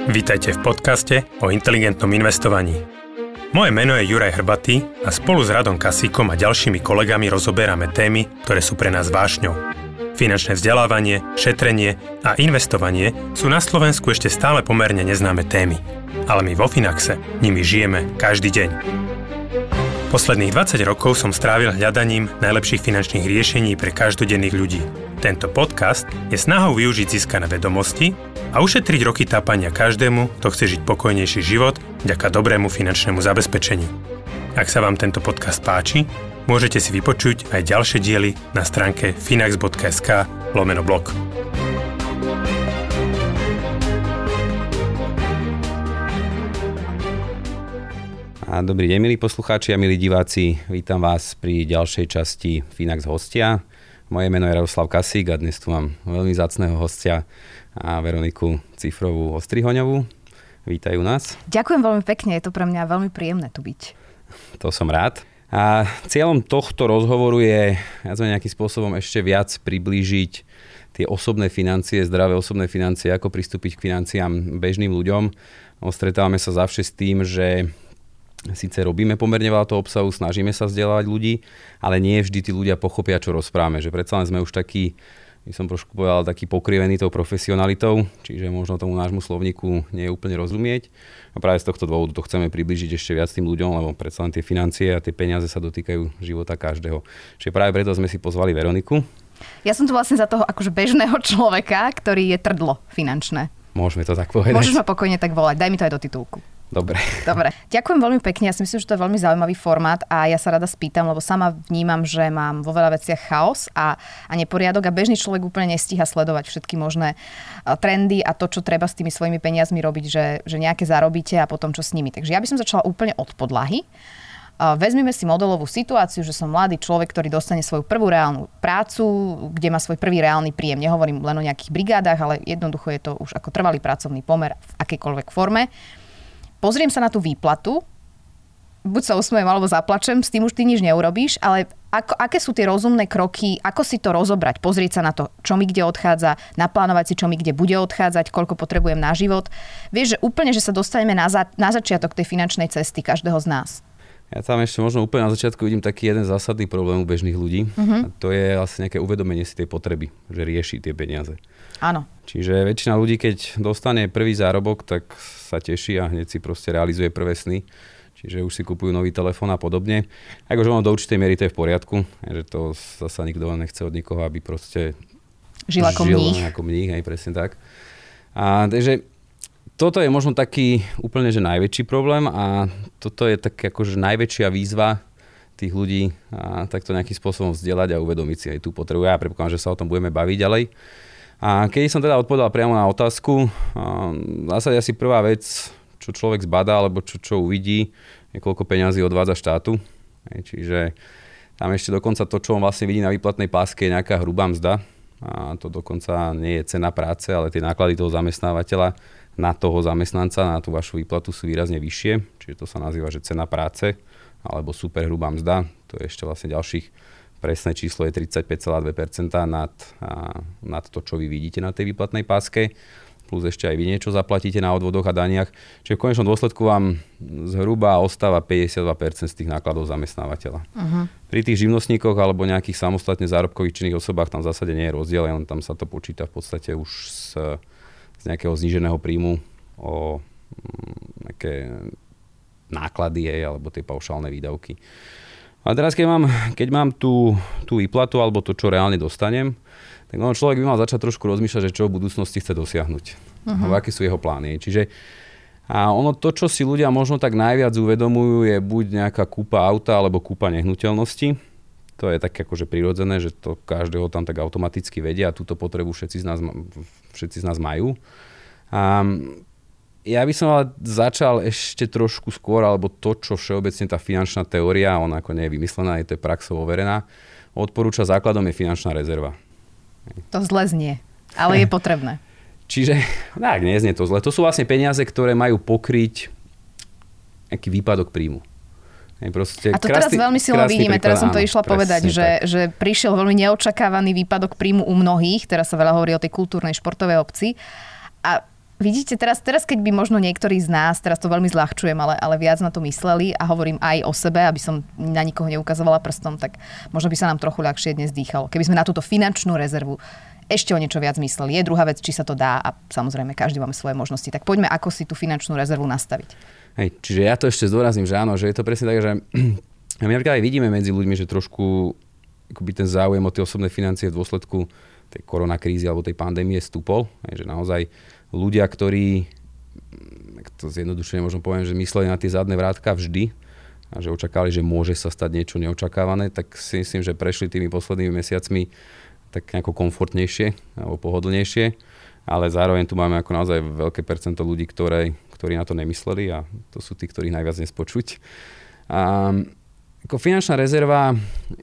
Vítajte v podcaste o inteligentnom investovaní. Moje meno je Juraj Hrbatý a spolu s Radom Kasíkom a ďalšími kolegami rozoberáme témy, ktoré sú pre nás vášňou. Finančné vzdelávanie, šetrenie a investovanie sú na Slovensku ešte stále pomerne neznáme témy. Ale my vo Finaxe nimi žijeme každý deň. Posledných 20 rokov som strávil hľadaním najlepších finančných riešení pre každodenných ľudí. Tento podcast je snahou využiť získané vedomosti a ušetriť roky tápania každému, kto chce žiť pokojnejší život vďaka dobrému finančnému zabezpečeniu. Ak sa vám tento podcast páči, môžete si vypočuť aj ďalšie diely na stránke finax.sk/blog. Dobrý deň, milí poslucháči a milí diváci. Vítam vás pri ďalšej časti Finax hostia. Moje meno je Radoslav Kasík a dnes tu mám veľmi vzácneho hostia a Veroniku Cifrovú Ostrihoňovú. Vítajú nás. Ďakujem veľmi pekne, je to pre mňa veľmi príjemné tu byť. To som rád. A cieľom tohto rozhovoru je nejakým spôsobom ešte viac priblížiť tie osobné financie, zdravé osobné financie, ako pristúpiť k financiám bežným ľuďom. Stretávame sa zavše s tým, že síce robíme pomerne veľa toho obsahu, snažíme sa vzdelávať ľudí, ale nie vždy tí ľudia pochopia, čo rozprávame. Že predsa len sme už takí, by som trošku povedal, taký pokrivený tou profesionalitou, čiže možno tomu nášmu slovníku nie je úplne rozumieť. A práve z tohto dôvodu to chceme priblížiť ešte viac tým ľuďom, lebo predsa len tie financie a tie peniaze sa dotýkajú života každého. Čiže práve preto sme si pozvali Veroniku. Ja som tu vlastne za toho akože bežného človeka, ktorý je trdlo finančné. Môžeme to tak povedať. Môžeš ma pokojne tak volať, daj mi to aj do titulku. Dobre. Ďakujem veľmi pekne. Ja si myslím, že to je veľmi zaujímavý formát a ja sa rada spýtam, lebo sama vnímam, že mám vo veľa veciach chaos a neporiadok a bežný človek úplne nestíha sledovať všetky možné trendy a to, čo treba s tými svojimi peniazmi robiť, že nejaké zarobíte a potom čo s nimi. Takže ja by som začala úplne od podlahy. Vezmime si modelovú situáciu, že som mladý človek, ktorý dostane svoju prvú reálnu prácu, kde má svoj prvý reálny príjem. Nehovorím len o nejakých brigádach, ale jednoducho je to už ako trvalý pracovný pomer v akejkoľvek forme. Pozriem sa na tú výplatu, buď sa usmejem alebo zaplačem, s tým už ty nič neurobíš, ale aké sú tie rozumné kroky, ako si to rozobrať, pozrieť sa na to, čo mi kde odchádza, naplánovať si, čo mi kde bude odchádzať, koľko potrebujem na život. Vieš, že úplne, že sa dostaneme na začiatok tej finančnej cesty každého z nás. Ja tam ešte možno úplne na začiatku vidím taký jeden zásadný problém u bežných ľudí. A to je vlastne nejaké uvedomenie si tej potreby, že rieši tie peniaze. Áno. Čiže väčšina ľudí, keď dostane prvý zárobok, tak sa teší a hneď si proste realizuje prvé sny. Čiže už si kupujú nový telefón a podobne. Akože ono do určitej miery to je v poriadku, že to zasa nikto nechce od nikoho, aby proste žil ako mních, aj presne tak. A takže toto je možno taký úplne že najväčší problém a toto je tak akože najväčšia výzva tých ľudí a takto nejakým spôsobom vzdelať a uvedomiť si aj tú potrebu. Ja predpokladám, že sa o tom budeme baviť ďalej. A keď som teda odpovedal priamo na otázku, v zásade asi prvá vec, čo človek zbadá alebo čo uvidí, je koľko peňazí odvádza štátu. Čiže tam ešte dokonca to, čo on vlastne vidí na výplatnej páske, je nejaká hrubá mzda. A to dokonca nie je cena práce, ale tie náklady toho zamestnávateľa na toho zamestnanca, na tú vašu výplatu sú výrazne vyššie. Čiže to sa nazýva, že cena práce alebo super hrubá mzda. To je ešte vlastne ďalších, presné číslo je 35,2% nad to, čo vy vidíte na tej výplatnej páske. Plus ešte aj vy niečo zaplatíte na odvodoch a daniach. Čiže v konečnom dôsledku vám zhruba ostáva 52% z tých nákladov zamestnávateľa. Uh-huh. Pri tých živnostníkoch alebo nejakých samostatne zárobkových činných osobách tam v zásade nie je rozdiel, len tam sa to počíta v podstate už z nejakého zníženého príjmu o nejaké náklady alebo tie paušálne výdavky. A teraz, keď mám tú výplatu alebo to, čo reálne dostanem, tak človek by mal začať trošku rozmýšľať, že čo v budúcnosti chce dosiahnuť. Uh-huh. Aké sú jeho plány. Čiže to, čo si ľudia možno tak najviac uvedomujú, je buď nejaká kúpa auta alebo kúpa nehnuteľnosti. To je tak akože prirodzené, že to každého tam tak automaticky vedia a túto potrebu všetci z nás majú. Ja by som ale začal ešte trošku skôr, alebo to, čo všeobecne tá finančná teória, ona ako nie je vymyslená, je to praxou overená, odporúča základom je finančná rezerva. To zle znie, ale je potrebné. Čiže, tak neznie to zle. To sú vlastne peniaze, ktoré majú pokryť nejaký výpadok príjmu. A to teraz veľmi silno vidíme, teraz som to išla povedať, že prišiel veľmi neočakávaný výpadok príjmu u mnohých, teraz sa veľa hovorí o tej kultúrnej športovej obci a Vidíte, teraz keď by možno niektorí z nás, teraz to veľmi zľahčujem, ale viac na to mysleli a hovorím aj o sebe, aby som na nikoho neukazovala prstom, tak možno by sa nám trochu ľahšie dnes dýchalo. Keby sme na túto finančnú rezervu ešte o niečo viac mysleli. Je druhá vec, či sa to dá a samozrejme každý máme svoje možnosti. Tak poďme, ako si tú finančnú rezervu nastaviť. Hej, čiže ja to ešte zdôrazním, že áno, že je to presne tak, že my aj vidíme medzi ľuďmi, že trošku akoby ten záujem o tie osobné financie v dôsledku tej koronakrízy alebo tej pandémie stúpol. Hej, že naozaj ľudia, ktorí, ak to zjednodušene možno poviem, že mysleli na tie zadné vrátka vždy a že očakávali, že môže sa stať niečo neočakávané, tak si myslím, že prešli tými poslednými mesiacmi tak nejako komfortnejšie alebo pohodlnejšie, ale zároveň tu máme ako naozaj veľké percento ľudí, ktorí na to nemysleli a to sú tí, ktorých najviac nespočuť. A ako finančná rezerva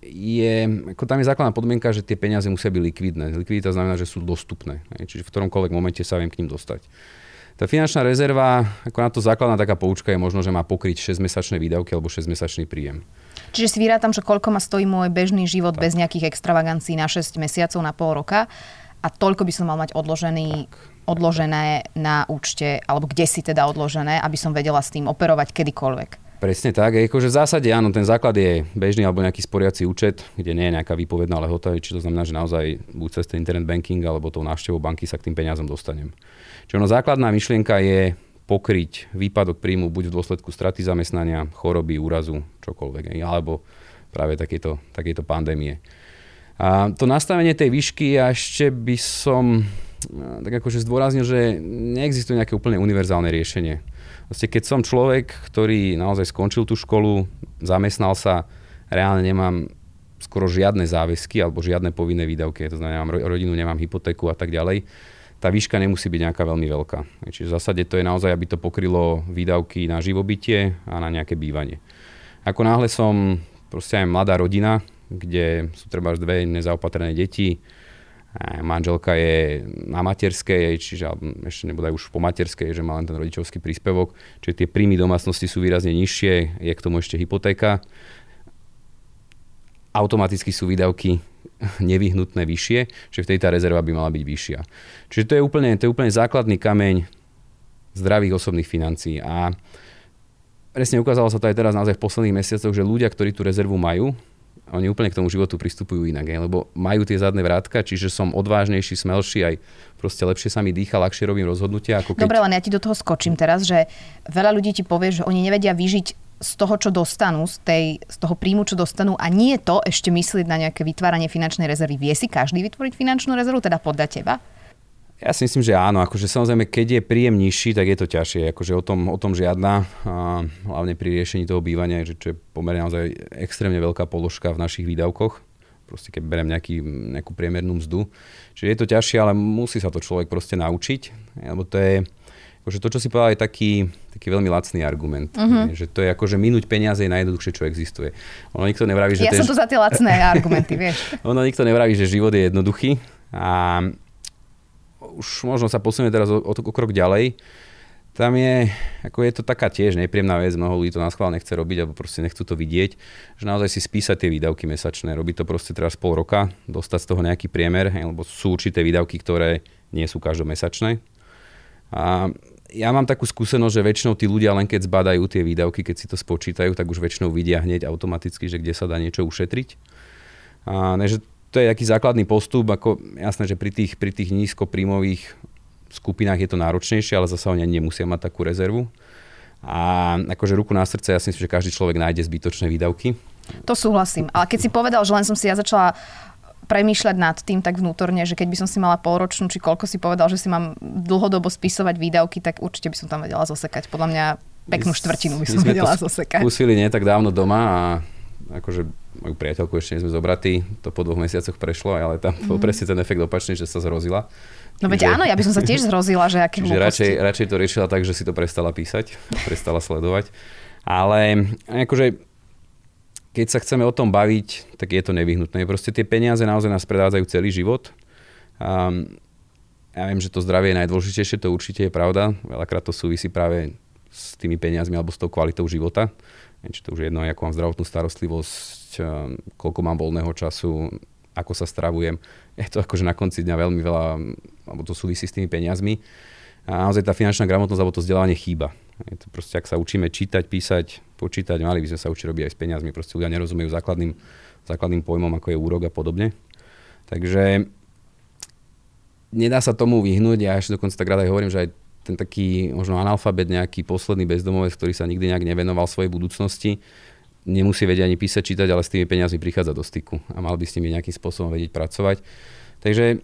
tam je základná podmienka, že tie peniaze musia byť likvidné. Likvidita znamená, že sú dostupné, čiže v ktoromkoľvek momente sa viem k ním dostať. Tá finančná rezerva, ako na to základná taká poučka je možno, že má pokryť 6-mesačné výdavky alebo 6-mesačný príjem. Čiže si vyrátam, že koľko ma stojí môj bežný život tak. Bez nejakých extravagancií na 6 mesiacov, na pol roka a toľko by som mal mať odložené na účte, alebo kde si teda odložené, aby som vedela s tým operovať kedykoľvek. Presne tak. Akože v zásade áno, ten základ je bežný alebo nejaký sporiaci účet, kde nie je nejaká výpovedná lehota, či to znamená, že naozaj buď cez ten internet banking alebo tou návštevou banky sa k tým peniazom dostanem. Čiže základná myšlienka je pokryť výpadok príjmu buď v dôsledku straty zamestnania, choroby, úrazu, čokoľvek, alebo práve takejto pandémie. A to nastavenie tej výšky ja ešte by som tak akože zdôraznil, že neexistuje nejaké úplne univerzálne riešenie. Vlastne keď som človek, ktorý naozaj skončil tú školu, zamestnal sa, reálne nemám skoro žiadne záväzky alebo žiadne povinné výdavky, to znamená, mám rodinu, nemám hypotéku a tak ďalej, tá výška nemusí byť nejaká veľmi veľká. Čiže v zásade to je naozaj, aby to pokrylo výdavky na živobytie a na nejaké bývanie. Ako náhle som proste aj mladá rodina, kde sú treba až 2 nezaopatrené deti, manželka je na materskej, čiže ešte nebude už po materskej, že má len ten rodičovský príspevok, čiže tie príjmy domácnosti sú výrazne nižšie, je k tomu ešte hypotéka. Automaticky sú výdavky nevyhnutné vyššie, čiže v tej tá rezerva by mala byť vyššia. Čiže to je úplne základný kameň zdravých osobných financií. A presne ukázalo sa to aj teraz naozaj v posledných mesiacoch, že ľudia, ktorí tú rezervu majú, oni úplne k tomu životu pristupujú inak, lebo majú tie zadné vrátka, čiže som odvážnejší, smelší, aj proste lepšie sa mi dýcha, ľahšie robím rozhodnutia. Ako keď... Dobre, len ja ti do toho skočím teraz, že veľa ľudí ti povie, že oni nevedia vyžiť z toho, čo dostanú, z toho príjmu, čo dostanú a nie je to ešte myslieť na nejaké vytváranie finančnej rezervy. Vie si každý vytvoriť finančnú rezervu, teda podľa teba? Ja si myslím, že áno. Akože samozrejme, keď je príjem nižší, tak je to ťažšie. Akože o tom žiadna. A hlavne pri riešení toho bývania, čo je pomerne naozaj extrémne veľká položka v našich výdavkoch. Proste keď beriem nejakú priemernú mzdu. Čiže je to ťažšie, ale musí sa to človek proste naučiť. Lebo to je, akože to, čo si povedal, je taký veľmi lacný argument. Že to je akože minúť peniaze je najjednoduchšie, čo existuje. Ono nikto nevraví, že ja som tu za tie lacné argumenty, vieš. Ono nikto nevraví, že život je jednoduchý. A už možno sa posunieme teraz o krok ďalej. Tam je to taká tiež nepríjemná vec, mnoho ľudí to naschvál nechce robiť, alebo proste nechcú to vidieť, že naozaj si spísať tie výdavky mesačné, robiť to proste teraz pol roka, dostať z toho nejaký priemer, lebo sú určité výdavky, ktoré nie sú každomesačné. A ja mám takú skúsenosť, že väčšinou tí ľudia len keď zbadajú tie výdavky, keď si to spočítajú, tak už väčšinou vidia hneď automaticky, že kde sa dá niečo ušetriť. Takže to je taký základný postup, ako jasné, že pri tých nízkopríjmových skupinách je to náročnejšie, ale zasa oni nemusia mať takú rezervu. A akože ruku na srdce, ja si myslím, že každý človek nájde zbytočné výdavky. To súhlasím. Ale keď si povedal, že len som si ja začala premýšľať nad tým tak vnútorne, že keď by som si mala polročnú, či koľko si povedal, že si mám dlhodobo spisovať výdavky, tak určite by som tam vedela zosekať. Podľa mňa peknú štvrtinu by som vedela zosekať. Skúsili nie tak dávno doma a akože moju priateľku ešte nie sme zobratí, to po 2 mesiacoch prešlo, ale tam bol presne ten efekt opačný, že sa zrozila. No veď áno, ja by som sa tiež zrozila, že aké hlúposti. Radšej to riešila tak, že si to prestala písať, prestala sledovať. Ale akože keď sa chceme o tom baviť, tak je to nevyhnutné. Proste tie peniaze naozaj nás predvádzajú celý život. Ja viem, že to zdravie je najdôležitejšie, to určite je pravda. Veľakrát to súvisí práve s tými peniazmi alebo s tou kvalitou života. Či to už je jedno, ako mám zdravotnú starostlivosť, koľko mám voľného času, ako sa stravujem. Je to akože na konci dňa veľmi veľa, alebo to súvisí s tými peniazmi. A naozaj tá finančná gramotnosť alebo to vzdelávanie chýba. Je to proste, ak sa učíme čítať, písať, počítať, mali by sme sa učiť robiť aj s peniazmi. Proste ľudia nerozumejú základným pojmom, ako je úrok a podobne. Takže nedá sa tomu vyhnúť. Ja ešte dokonca tak rád aj hovorím, že aj ten taký možno analfabet, nejaký posledný bezdomovec, ktorý sa nikdy nejak nevenoval svojej budúcnosti, nemusí vedieť ani písať, čítať, ale s tými peniazmi prichádza do styku a mal by s nimi nejakým spôsobom vedieť pracovať. Takže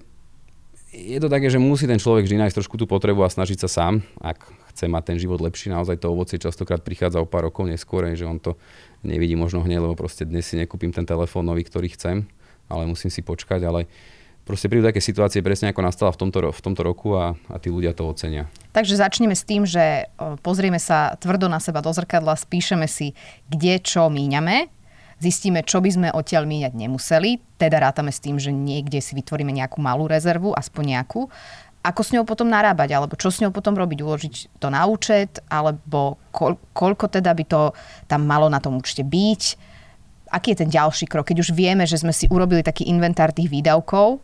je to také, že musí ten človek vždy nájsť trošku tú potrebu a snažiť sa sám, ak chce mať ten život lepší. Naozaj to ovocie častokrát prichádza o pár rokov neskôr, že on to nevidí možno hneď, lebo proste dnes si nekúpim ten telefón nový, ktorý chcem, ale musím si počkať, ale proste prídu také situácie presne ako nastala v tomto roku a tí ľudia to ocenia. Takže začneme s tým, že pozrieme sa tvrdo na seba do zrkadla, spíšeme si, kde čo míňame, zistíme, čo by sme odtiaľ míňať nemuseli, teda rátame s tým, že niekde si vytvoríme nejakú malú rezervu, aspoň nejakú. Ako s ňou potom narábať, alebo čo s ňou potom robiť, uložiť to na účet, alebo koľko teda by to tam malo na tom účte byť. Aký je ten ďalší krok, keď už vieme, že sme si urobili taký inventár tých výdavkov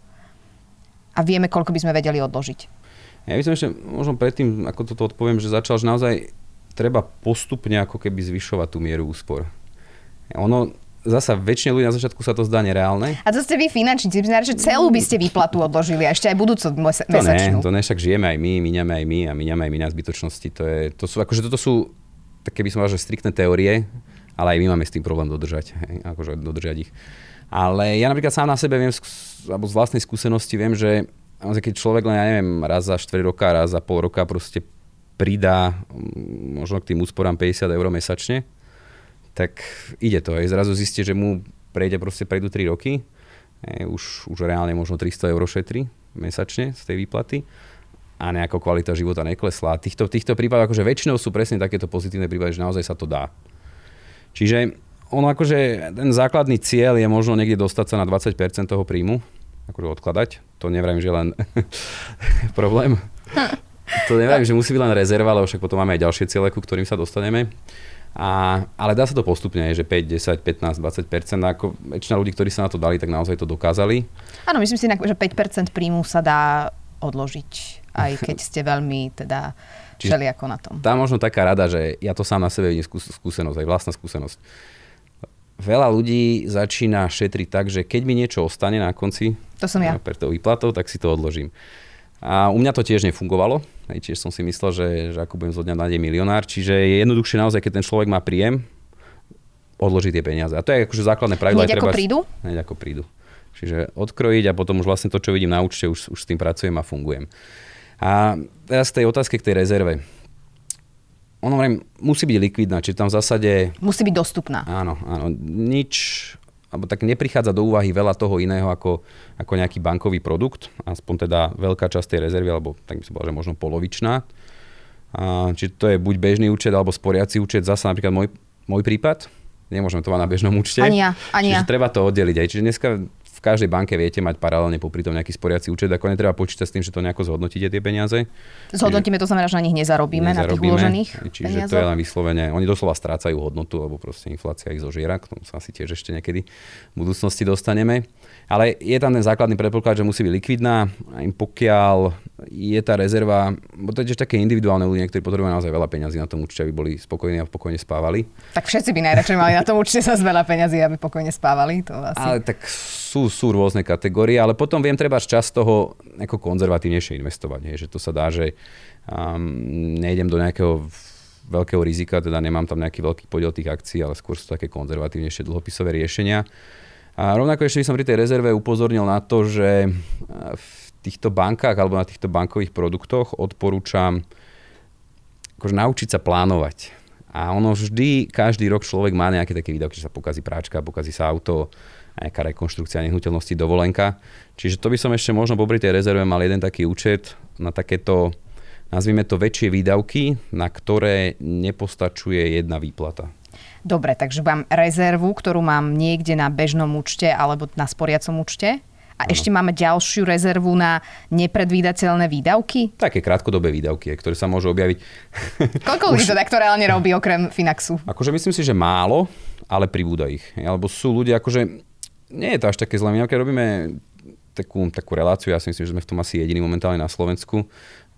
a vieme, koľko by sme vedeli odložiť. Ja by som ešte možno predtým, ako toto odpoviem, že začal, že naozaj treba postupne ako keby zvyšovať tú mieru úspor. Ono zasa väčšine ľudí na začiatku sa to zdá nereálne. A to ste vy finančníci, že celú by ste výplatu odložili a ešte aj budúcu mesačnú. To ne, však žijeme aj my, míňame aj my a míňame aj my na zbytočnosti. Toto sú také by som povedal, že striktné teórie, ale aj my máme s tým problém dodržať ich. Ale ja napríklad sám na sebe viem, alebo z vlastnej skúsenosti viem, že keď človek len, ja neviem, raz za 4 roka, raz za pol roka proste pridá možno k tým úsporám 50 eur mesačne, tak ide to. Zrazu zistí, že mu prejdú 3 roky, už reálne možno 300 eur šetrí mesačne z tej výplaty a nejaká kvalita života neklesla. Týchto prípadov akože väčšinou sú presne takéto pozitívne prípady, že naozaj sa to dá. Čiže ono akože ten základný cieľ je možno niekde dostať sa na 20% toho príjmu, akože odkladať. To nevrajím, že len problém. To nevrajím, že musí byť len rezerva, lebo však potom máme aj ďalšie ciele, ku ktorým sa dostaneme. Ale dá sa to postupne, že 5, 10, 15, 20%. Ako väčšina ľudí, ktorí sa na to dali, tak naozaj to dokázali. Áno, myslím si, že 5% príjmu sa dá odložiť, aj keď ste veľmi teda všelijako na tom. Tá možno taká rada, že ja to sám na sebe vidím skúsenosť, aj vlastná skúsenosť. Veľa ľudí začína šetriť tak, že keď mi niečo ostane na konci, to som ja. Pre tou výplatou, tak si to odložím. A u mňa to tiež nefungovalo. Tiež som si myslel, že ako budem zo dňa na deň milionár. Čiže je jednoduchšie naozaj, keď ten človek má príjem, odložiť tie peniaze. A to je akože základné pravidlo. Hneď ako prídu. Čiže odkrojiť a potom už vlastne to, čo vidím na účte, už s tým pracujem a fungujem. A teraz k tej otázke, k tej rezerve. Ono musí byť likvidná, čiže tam v zásade... Musí byť dostupná. Áno. Alebo tak neprichádza do úvahy veľa toho iného ako nejaký bankový produkt, aspoň teda veľká časť tej rezervy, alebo tak by som povedal, že možno polovičná. Čiže to je buď bežný účet, alebo sporiaci účet. Zasa napríklad môj prípad, nemôžeme to mať na bežnom účte. Ani ja. Čiže treba to oddeliť aj. Čiže dneska v každej banke viete mať paralelne popri tom nejaký sporiaci účet, ako netreba počítať s tým, že to nejako zhodnotíte tie peniaze. Zhodnotíme, to znamená, že na nich nezarobíme na tých uložených čiže peniazoch. To je len vyslovene, oni doslova strácajú hodnotu, lebo proste inflácia ich zožiera, k tomu sa asi tiež ešte niekedy v budúcnosti dostaneme. Ale je tam ten základný predpoklad, že musí byť likvidná, aj pokiaľ je tá rezerva, bo to je tiež také individuálne ľudia, ktorí potrebujú naozaj veľa peňazí na tom účte, aby boli spokojní a pokojne spávali. Tak všetci by najradšej mali na tom účte sa veľa peňazí, aby pokojne spávali, to asi. Ale tak sú rôzne kategórie, ale potom viem treba čas toho ako konzervatívnejšie investovať, že to sa dá, že nejdem do nejakého veľkého rizika, teda nemám tam nejaký veľký podiel tých akcií, ale skôr sú také konzervatívnejšie dlhopisové riešenia. A rovnako ešte by som pri tej rezerve upozornil na to, že v týchto bankách alebo na týchto bankových produktoch odporúčam akože naučiť sa plánovať. A ono vždy, každý rok človek má nejaké také výdavky, že sa pokazí práčka, pokazí sa auto, nejaká rekonštrukcia nehnuteľnosti, dovolenka. Čiže to by som ešte možno popri tej rezerve mal jeden taký účet na takéto, nazvime to, väčšie výdavky, na ktoré nepostačuje jedna výplata. Dobre, takže mám rezervu, ktorú mám niekde na bežnom účte alebo na sporiacom účte. A ešte máme ďalšiu rezervu na nepredvídateľné výdavky? Také krátkodobé výdavky, ktoré sa môžu objaviť. Koľko ľudí to takto reálne robí okrem Finaxu? Akože myslím si, že málo, ale pribúda ich. Alebo sú ľudia, akože nie je to až také zlé. My keď robíme takú reláciu, ja si myslím, že sme v tom asi jediní momentálne na Slovensku,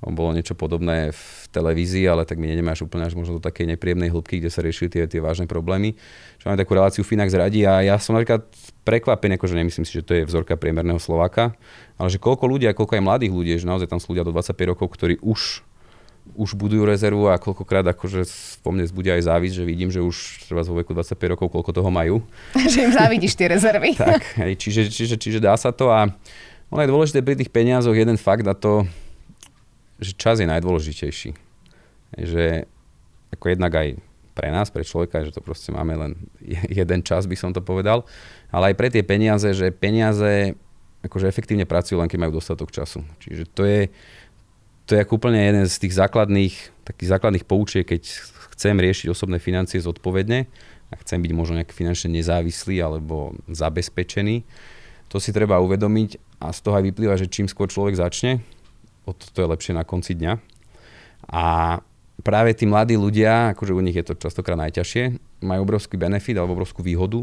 bolo niečo podobné v televízii, ale tak my nemáš úplne až možno do takej nepríjemnej hĺbky, kde sa riešili tie vážne problémy. Že máme takú reláciu Finax radí a ja som napríklad prekvapený, akože nemyslím si, že to je vzorka priemerného Slováka, ale že koľko ľudí a koľko aj mladých ľudí, že naozaj tam sú ľudia do 25 rokov, ktorí už budujú rezervu a koľkokrát akože po mne vzbudia aj závisť, že vidím, že už treba vo veku 25 rokov koľko toho majú. Že im závidíš tie rezervy. Tak, čiže dá sa to a ono je dôležité pri tých peniazoch jeden fakt a to, že čas je najdôležitejší. Že ako jednak aj pre nás, pre človeka, že to proste máme len jeden čas, by som to povedal, ale aj pre tie peniaze, že peniaze akože efektívne pracujú len keď majú dostatok času. Čiže to je ako úplne jeden z tých takých základných poučiek, keď chcem riešiť osobné financie zodpovedne a chcem byť možno nejak finančne nezávislý alebo zabezpečený. To si treba uvedomiť a z toho aj vyplýva, že čím skôr človek začne, to je lepšie na konci dňa. A práve tí mladí ľudia, akože u nich je to častokrát najťažšie, majú obrovský benefit alebo obrovskú výhodu,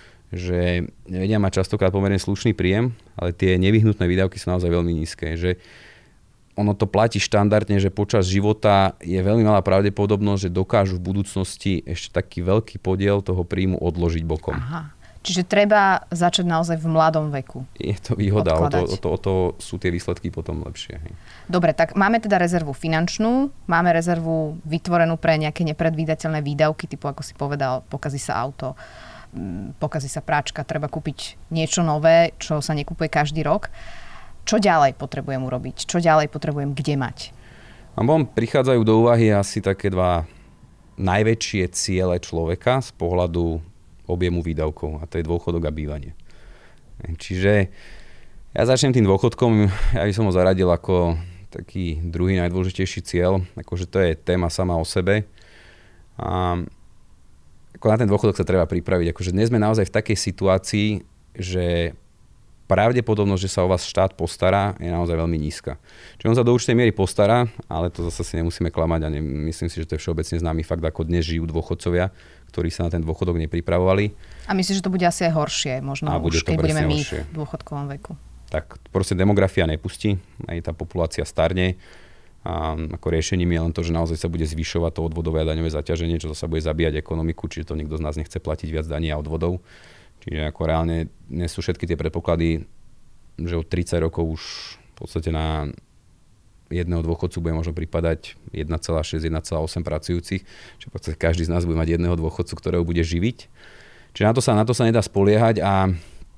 že nevedia mať častokrát pomerne slušný príjem, ale tie nevyhnutné výdavky sú naozaj veľmi nízke. Že ono to platí štandardne, že počas života je veľmi malá pravdepodobnosť, že dokážu v budúcnosti ešte taký veľký podiel toho príjmu odložiť bokom. Aha. Čiže treba začať naozaj v mladom veku. Je to výhoda, o to sú tie výsledky potom lepšie. Hej. Dobre, tak máme teda rezervu finančnú, máme rezervu vytvorenú pre nejaké nepredvídateľné výdavky, typu ako si povedal, pokazí sa auto, pokazí sa práčka, treba kúpiť niečo nové, čo sa nekúpuje každý rok. Čo ďalej potrebujem urobiť? Čo ďalej potrebujem kde mať? A potom prichádzajú do úvahy asi také dva najväčšie ciele človeka z pohľadu objemu výdavkov a to je dôchodok a bývanie. Čiže ja začnem tým dôchodkom, ja by som ho zaradil ako taký druhý najdôležitejší cieľ, akože to je téma sama o sebe. A ako na ten dôchodok sa treba pripraviť, akože dnes sme naozaj v takej situácii, že pravdepodobnosť, že sa o vás štát postará, je naozaj veľmi nízka. Čiže on sa do určitej miery postará, ale to zase si nemusíme klamať a myslím si, že to je všeobecne známy fakt, ako dnes žijú dôchodcovia, ktorí sa na ten dôchodok nepripravovali. A myslíš, že to bude asi aj horšie, možno už keď budeme my v dôchodkovom veku? Tak proste demografia nepustí, aj tá populácia starne a ako riešením je len to, že naozaj sa bude zvyšovať to odvodové a daňové zaťaženie, čo sa bude zabíjať ekonomiku, čiže to nikto z nás nechce platiť viac daní a odvodov. Čiže ako reálne dnes sú všetky tie predpoklady, že od 30 rokov už v podstate na jedného dôchodcu bude možno pripadať 1,6, 1,8 pracujúcich. Čiže v podstate každý z nás bude mať jedného dôchodcu, ktorého bude živiť. Čiže na to sa nedá spoliehať a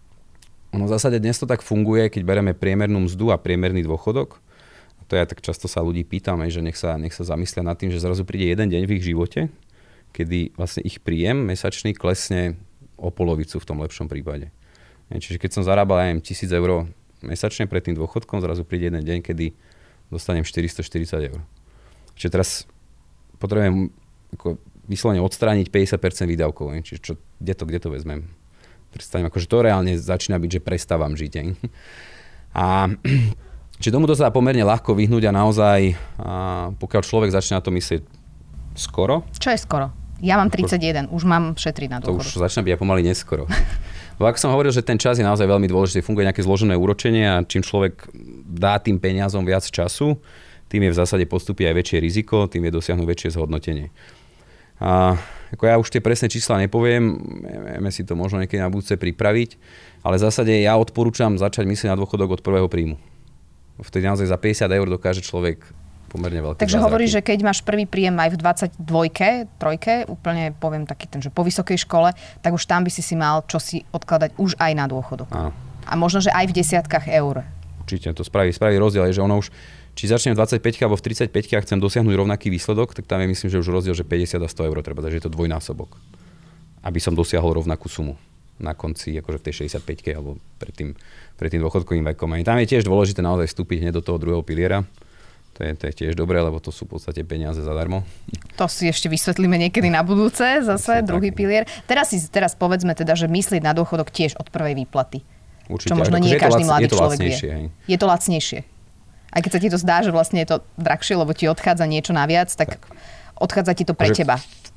ono v zásade dnes to tak funguje, keď bereme priemernú mzdu a priemerný dôchodok. A to ja tak často sa ľudí pýtam, že nech sa zamyslia nad tým, že zrazu príde jeden deň v ich živote, kedy vlastne ich príjem mesačný klesne o polovicu v tom lepšom prípade. Čiže keď som zarábal, 1000 eur mesačne pred tým dôchodkom, zrazu príde jeden deň, kedy dostanem 440 eur. Čiže teraz potrebujem vyslovene odstrániť 50% výdavkov. Čiže kde to vezmem? Predstavím, akože to reálne začína byť, že prestávam žiť. A čiže tomuto sa dá pomerne ľahko vyhnúť a naozaj, pokiaľ človek začne na to myslieť skoro. Čo je skoro? Ja mám 31, už mám šetriť na dôchodok. To už začína byť aj pomaly neskoro. Bo ako som hovoril, že ten čas je naozaj veľmi dôležitý, funguje nejaké zložené úročenie a čím človek dá tým peniazom viac času, tým je v zásade postupí aj väčšie riziko, tým je dosiahnuť väčšie zhodnotenie. A ako ja už tie presné čísla nepoviem, vieme si to možno niekedy na budúce pripraviť, ale v zásade ja odporúčam začať myslieť na dôchodok od prvého príjmu. Vtedy naozaj za 50 eur dokáže človek pomerne veľký. Takže hovoríš, že keď máš prvý príjem aj v 22, trojke, úplne poviem taký ten, že po vysokej škole, tak už tam by si mal čosi odkladať už aj na dôchodok. Áno. A možno, že aj v desiatkách eur. Určite, to spraví rozdiel, že ono už, či začnem v 25 alebo v 35 a chcem dosiahnuť rovnaký výsledok, tak tam je myslím, že už rozdiel, že 50 a 100 eur treba, takže je to dvojnásobok. Aby som dosiahol rovnakú sumu na konci, akože v tej 65 alebo pred tým dôchodkovým vekom. A tam je tiež dôležité naozaj vstúpiť hneď do toho druhého piliera. To je tiež dobré, lebo to sú v podstate peniaze zadarmo. To si ešte vysvetlíme niekedy na budúce, zase druhý pilier. Teraz povedzme teda, že myslieť na dôchodok tiež od prvej výplaty. Určite. Čo možno nie každý mladý človek vie. Hej. Je to lacnejšie. Aj keď sa ti to zdá, že vlastne je to drahšie, lebo ti odchádza niečo naviac, tak odchádza ti to pre teba.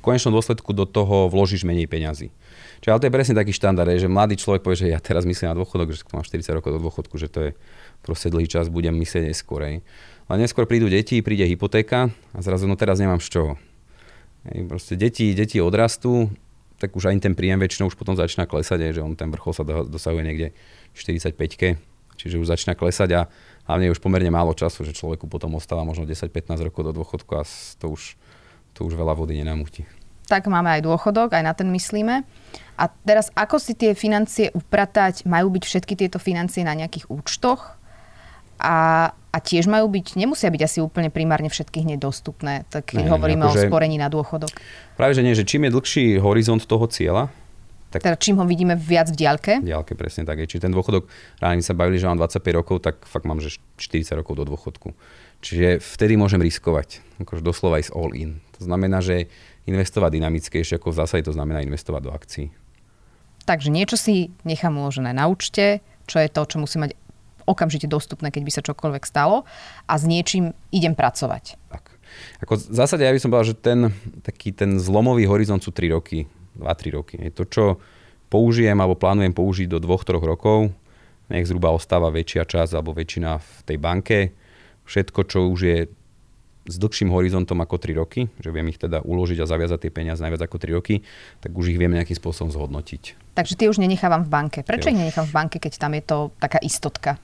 konečnom dôsledku do toho vložíš menej peňazí. Čiže ale to je presne taký štandard, že mladý človek povie, že ja teraz myslím na dôchodok, že mám 40 rokov do dôchodku, že to je proste dlhý čas, budem myslieť neskôr. Ale neskôr prídu deti, príde hypotéka a zrazu no teraz nemám z čoho. Proste deti odrastú, tak už aj ten príjem väčšinou už potom začína klesať, že ten vrchol sa dosahuje niekde 45-ke, čiže už začína klesať a hlavne je už pomerne málo času, že človeku potom ostáva možno 10-15 rokov do dôchodku a to už veľa vody nenamúti. Tak máme aj dôchodok, aj na ten myslíme. A teraz ako si tie financie upratať? Majú byť všetky tieto financie na nejakých účtoch? A tiež nemusia byť asi úplne primárne všetky hneď dostupné, tak keď hovoríme o sporení na dôchodok. Práve, že nie, že čím je dlhší horizont toho cieľa, tak teda čím ho vidíme viac v diaľke? V diaľke, presne tak. Čiže ten dôchodok, ráne sa bavili, že mám 25 rokov, tak fakt mám, že 40 rokov do dôchodku. Čiže vtedy môžem riskovať. Akože doslova ísť all in. To znamená, že investovať dynamickejšie, ako v zásade to znamená investovať do akcií. Takže niečo si nechám uložené na účte, čo je to, čo musí mať okamžite dostupné, keď by sa čokoľvek stalo a s niečím idem pracovať. Tak. Ako v zásade ja by som povedal, že ten zlomový horizont sú 3 roky, 2-3 roky. To, čo použijem alebo plánujem použiť do 2-3 rokov, nech zhruba ostáva väčšia časť alebo väčšina v tej banke. Všetko, čo už je s dlhším horizontom ako 3 roky, že viem ich teda uložiť a zaviazať tie peniaze najviac ako 3 roky, tak už ich viem nejakým spôsobom zhodnotiť. Takže tie už nenechávam v banke. Prečo ich nenechám v banke, keď tam je to taká istotka?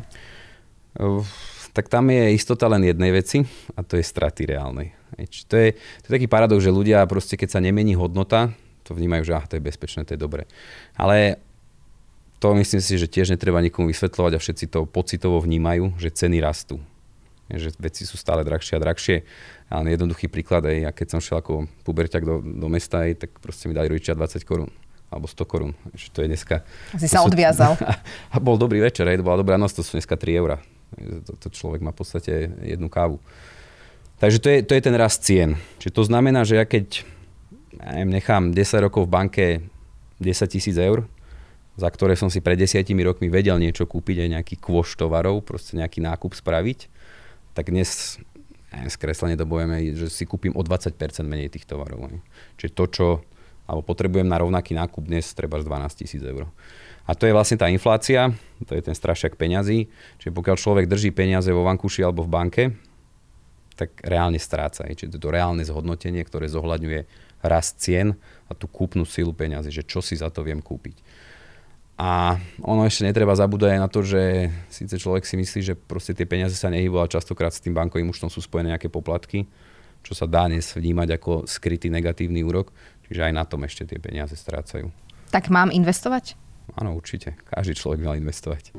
Tak tam je istota len jednej veci a to je straty reálnej. To je taký paradox, že ľudia proste, keď sa nemení hodnota, to vnímajú, že to je bezpečné, to je dobre. Ale to myslím si, že tiež netreba nikomu vysvetľovať a všetci to pocitovo vnímajú, že ceny rastú. Že veci sú stále drahšie a drahšie. Ale jednoduchý príklad, ja keď som šiel ako puberťak do mesta, tak proste mi dali rodičia 20 korún alebo 100 korún. To je dneska... Asi sa odviazal. A bol dobrý večer, to bola dobrá noc, to sú dneska 3 eurá. To človek má v podstate jednu kávu. Takže to je ten rast cien. Čiže to znamená, že ja keď nechám 10 rokov v banke 10 000 eur, za ktoré som si pred 10 rokmi vedel niečo kúpiť, aj nejaký kôš tovarov, proste nejaký nákup spraviť, tak dnes skreslene to povieme, že si kúpim o 20% menej tých tovarov. Čiže to, čo alebo potrebujem na rovnaký nákup dnes treba 12 000 eur. A to je vlastne tá inflácia, to je ten strašiak peňazí. Čiže pokiaľ človek drží peniaze vo vankuši alebo v banke, tak reálne stráca. Čiže to reálne zhodnotenie, ktoré zohľadňuje rast cien a tú kúpnu silu peňazí, že čo si za to viem kúpiť. A ono ešte netreba zabúdať aj na to, že síce človek si myslí, že proste tie peniaze sa nehybu, ale častokrát s tým bankovým účtom sú spojené nejaké poplatky, čo sa dá dnes vnímať ako skrytý negatívny úrok, čiže aj na tom ešte tie peniaze strácajú. Tak mám investovať? Áno, určite. Každý človek mal investovať.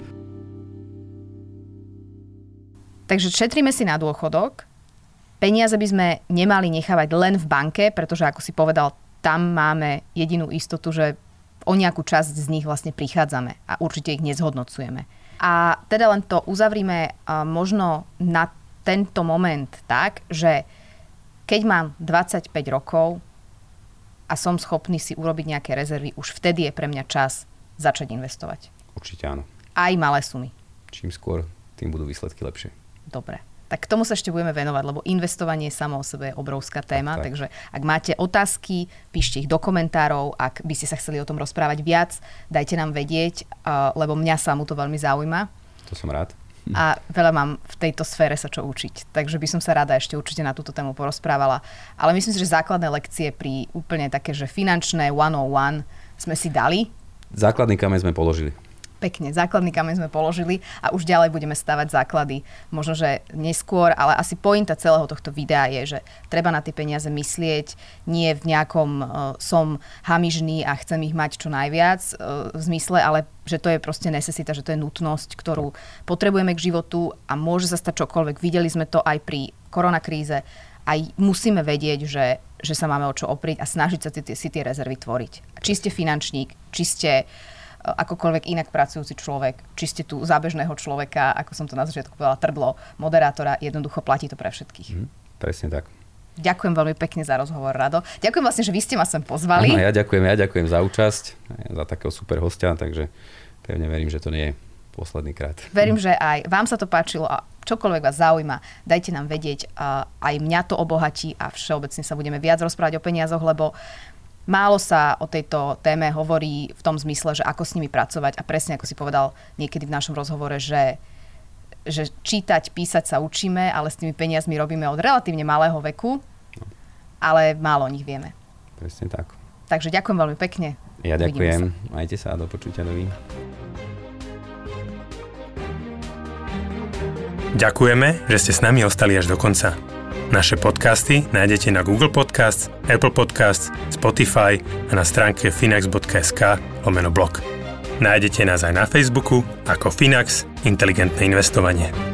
Takže šetríme si na dôchodok. Peniaze by sme nemali nechávať len v banke, pretože ako si povedal, tam máme jedinú istotu, že o nejakú časť z nich vlastne prichádzame a určite ich nezhodnocujeme. A teda len to uzavrime možno na tento moment tak, že keď mám 25 rokov a som schopný si urobiť nejaké rezervy, už vtedy je pre mňa čas začať investovať. Určite áno. Aj malé sumy. Čím skôr, tým budú výsledky lepšie. Dobre. Tak k tomu sa ešte budeme venovať, lebo investovanie samo o sebe je obrovská téma, tak. Takže ak máte otázky, píšte ich do komentárov, ak by ste sa chceli o tom rozprávať viac, dajte nám vedieť, lebo mňa samú to veľmi zaujíma. To som rád. A veľa mám v tejto sfére sa čo učiť, takže by som sa rada ešte určite na túto tému porozprávala. Ale myslím si, že základné lekcie pri úplne také, že finančné 101 sme si dali. Základný kameň sme položili. Pekne, základný kameň sme položili a už ďalej budeme stavať základy. Možno, že neskôr, ale asi pointa celého tohto videa je, že treba na tie peniaze myslieť, nie v nejakom som hamižný a chcem ich mať čo najviac v zmysle, ale že to je proste necesita, že to je nutnosť, ktorú potrebujeme k životu a môže sa stať čokoľvek. Videli sme to aj pri koronakríze. Aj musíme vedieť, že sa máme o čo oprieť a snažiť sa si tie rezervy tvoriť. Či ste finančník, či ste akokoľvek inak pracujúci človek, či ste tu zábežného človeka, ako som to na začiatku povedala, trdlo, moderátora, jednoducho platí to pre všetkých. Presne tak. Ďakujem veľmi pekne za rozhovor, Rado. Ďakujem vlastne, že vy ste ma sem pozvali. Áno, ja ďakujem za účasť, za takého super hostia, takže pevne verím, že to nie je posledný krát. Verím, že aj vám sa to páčilo a čokoľvek vás zaujíma, dajte nám vedieť. Aj mňa to obohatí a všeobecne sa budeme viac rozprávať o peniazoch, lebo málo sa o tejto téme hovorí v tom zmysle, že ako s nimi pracovať a presne ako si povedal niekedy v našom rozhovore, že čítať, písať sa učíme, ale s tými peniazmi robíme od relatívne malého veku, ale málo o nich vieme. Presne tak. Takže ďakujem veľmi pekne. Ja ďakujem. Majte sa a do počutia nový. Ďakujeme, že ste s nami ostali až do konca. Naše podcasty nájdete na Google Podcasts, Apple Podcasts, Spotify a na stránke finax.sk/blog. Nájdete nás aj na Facebooku ako Finax Inteligentné investovanie.